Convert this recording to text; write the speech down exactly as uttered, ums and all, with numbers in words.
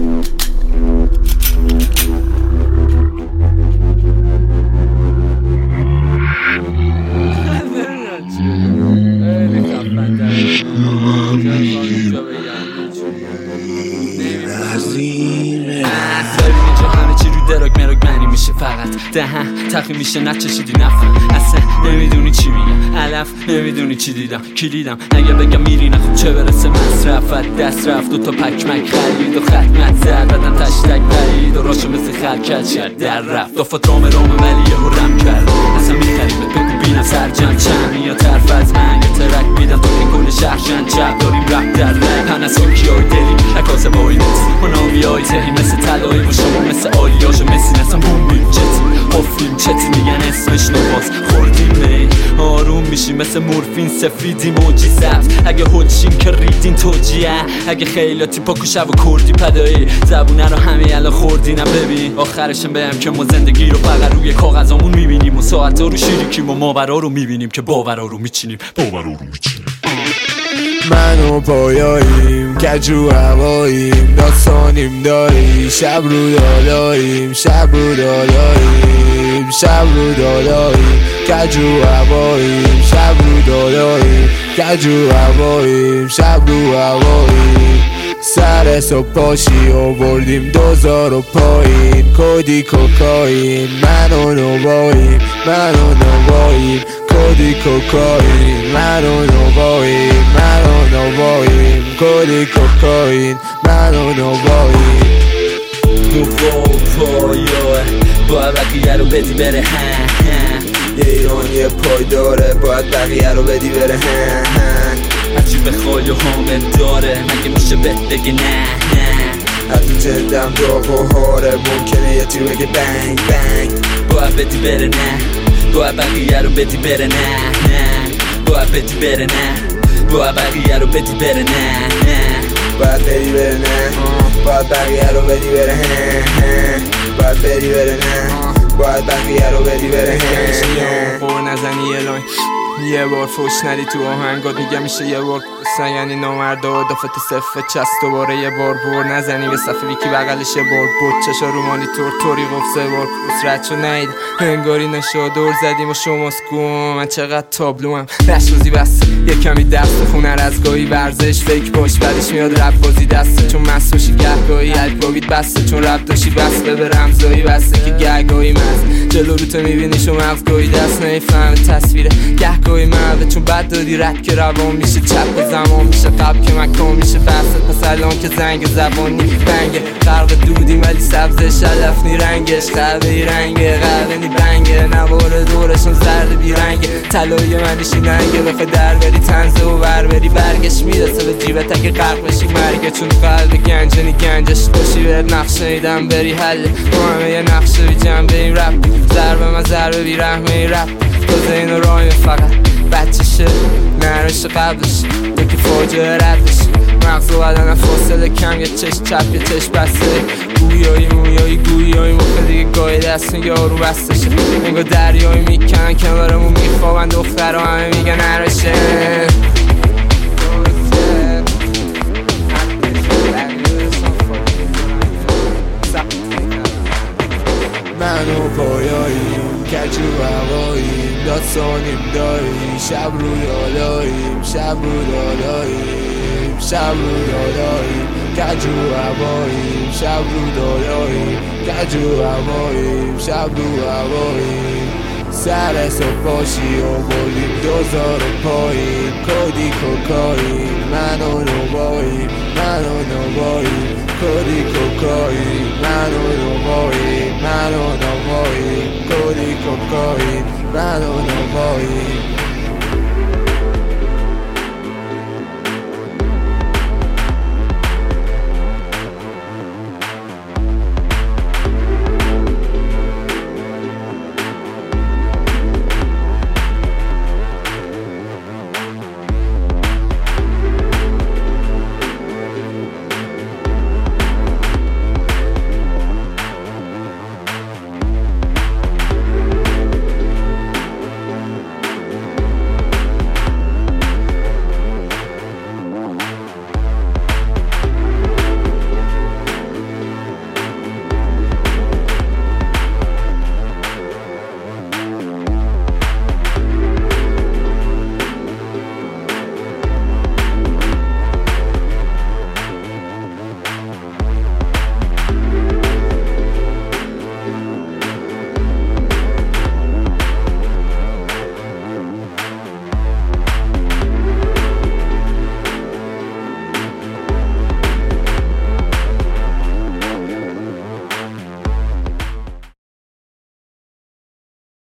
فقط دهن تقی میشه نچشیدی نفهم اصلا نمیدونی چی میگم علف نمیدونی چی دیدم کلیدم اگه بگم میری نخوب چه برسه مصرفت دست رفت دو تا پکمک خرید و ختمت زد بدن تشتک برید و راشو مثل خرکت شد در رفت دافت رام رام ولی یه رم کرد اصلا میخریمت بگو بینم سرجم چند یا طرف از من یه ترک میدم تو که کل شهرشن چپ داریم رپ در رپ پنساکی های دلی نکاسه بایی نسی مناوی های تهی مثل تلایی و شما مثل آلیاش و مسی نسم بومیم چتی حفریم چتی میگن اسمش نواز خوردیم می آروم میشیم مثل مورفین سفیدی موجی سبز اگه هلشیم که ریدین توجیه اگه خیلاتی پاکو شب و کردی پدایی زبونه رو همه الان خوردی نه ببین آخرشم بهم که ما زندگی رو فقط روی کاغذامون میبینیم و ساعتا رو شیریکیم و ماورا رو میبینیم که باورا رو میچینیم باورا رو میچینیم من و پایاییم کجو هواییم داستانیم داری شب رو دالاییم شب رو دالاییم شب رو دالاییم کجو هواییم شب رو دالاییم کجو هواییم شب رو هواییم سر صبح پاشی آوردیم دوزار و پایین کودی کوکاین من و نواییم من و نواییم کودی کوکاین من و نواییم من و نواییم کودی کوکاین من و نواییم نوبا پایاه باید بقیه رو بدی بره هم هم ایران یه پای داره باید بقیه رو بدی بره هم هم هرچی بخوای و حامد داره مگه میشه بهت بگه نه نه حتی جلدم داغ و هاره ممکنه یه تیر بگه بنگ بنگ باید بدی بره نه باید بقیه رو بدی بره نه نه باید بدی بره نه باید بقیه رو بدی بره نه نه باید بدی بره نه باید بقیه رو بدی بره نه باید بدی بره نه باید بقیه رو بدی بره نه خور نزنی یه لاین یه بار فوش ندی تو آهنگات میگم میشه یه بار کسن یعنی نامرده و دافت صفه چست دوباره یه بار بور نزنی به صفحه ویکی بغلش یه بار بود چشا رو مانیتور توری گفت سه بار کس رد شو نید انگاری نشا دور زدیم و شماست گم من چقدر تابلو هم نشوزی بس یه کمی دست خونه از گاهی ورزش فیک باش بعدش میاد رب بازی دسته چون مست باشی گهگاهی الگاهیت بسته چون رب داشتی بسته به رمزایی بسته که گهگاهی مز جلو رو تو میبینی شو مغزگاهی دست نمیفهمه تصویره گهگاهی مرده چون بد دادی رد که روان میشه چپ زمان میشه قبل که مکان میشه بحثت پس الان که زنگ زبانی بنگه غرق دودیم ولی سبز شلف نی رنگش قهوه ای رنگه قهوه نی بنگه نوار دورشون زرد بی رنگه طلایی منشی ننگه بخوای در بری تنزه و بر بری برگش میرسه به جیبت اگه غرق بشی مرگه چون قلب گنجه نی گنجش باشی بهت نقشه ایدم بری حله با همه یه نقشه بی جنبه این رپ ضربه من ضربه بی رحمه این رپ تازه اینو رایم فقط بچشه نرش قبلش یکی فاجعه ردش مغز و بدن فاصله کم یه چشم چپ یه چشم بسته گویایی مویایی گویایی مخه دیگه گاهی دست یارو بستشه انگاه دریایی میکنن کنارمون میخوابن دختر همه میگن نرشه من و پایاییم کجو هواییم داستانیم داری شب رو دالاییم شب رو دالاییم شب رو دالاییم کجو هواییم شب رو دالاییم کجو هواییم شب رو هواییم سر صبح پاشی آوردیم دوزار و پایین کودی کوکاین من و نواییم من و نواییم کودی کوکاین من و نواییم من و نواییم کودی کوکاین من و نواییم